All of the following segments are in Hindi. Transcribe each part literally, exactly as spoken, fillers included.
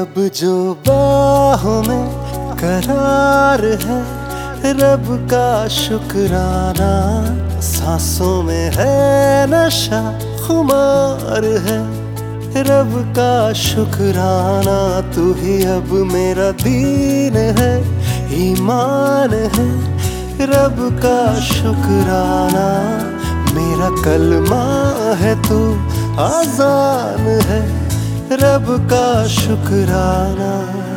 अब जो बाहों में करार है, रब का शुक्राना। सांसों में है नशा, खुमार है, रब का शुक्राना। तू ही अब मेरा दीन है, ईमान है, रब का शुक्राना। मेरा कलमा है तू आजान है, रब का शुक्राना।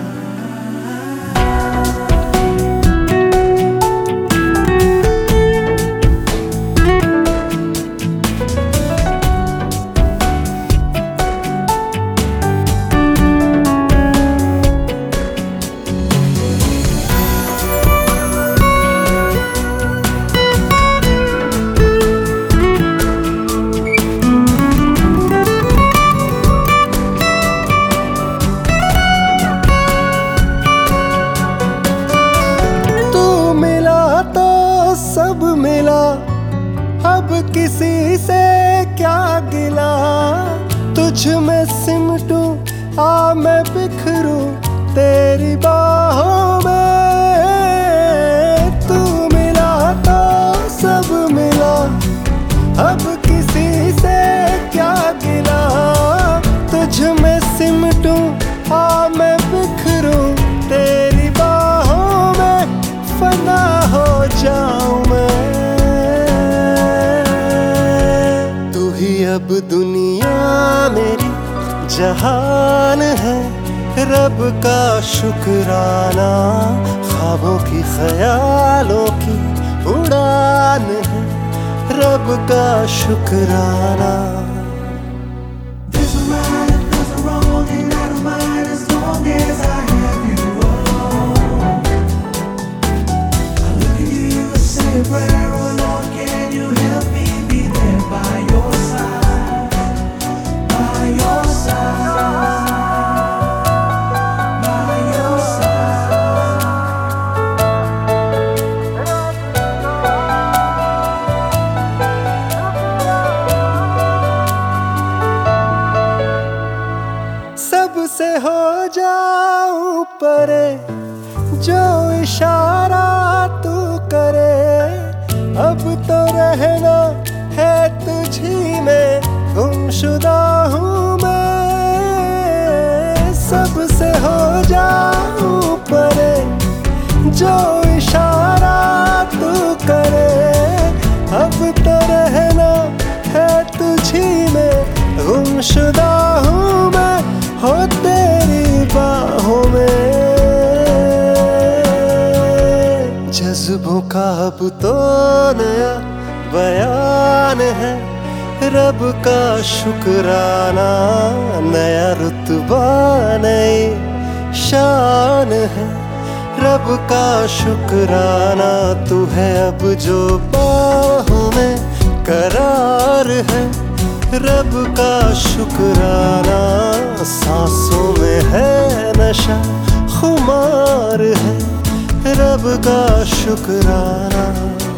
सब मिला, अब किसी से क्या गिला। तुझ में सिमटूं, आ मैं बिखरूं तेरी बाहों में। तू मिला तो सब मिला, अब किसी से क्या गिला। तुझ में सिमटूं, आ मैं बिखरूं तेरी बाहों में। फना हो जाऊं मैं, तू ही अब दुनिया मेरी जहान है, रब का शुक्राना। ख्वाबों की ख्यालों की उड़ान है, रब का शुक्राना। सबसे हो जाऊं परे, जो इशारा तू करे। अब तो रहना है तुझी में, गुमशुदा हूँ मैं। सबसे हो जाऊं परे, जो इशारा तू करे। अब तो रहना है तुझी में, गुमशुदा हूँ मैं, हो तेरी बाहों में। जज्बों का अब तो नया बयान है, रब का शुक्राना। नया रुतबा नई शान है, रब का शुक्राना। तू है अब जो बाहों में करार है, रब का शुक्राना। सांसों में है नशा, खुमार है, रब का शुक्राना।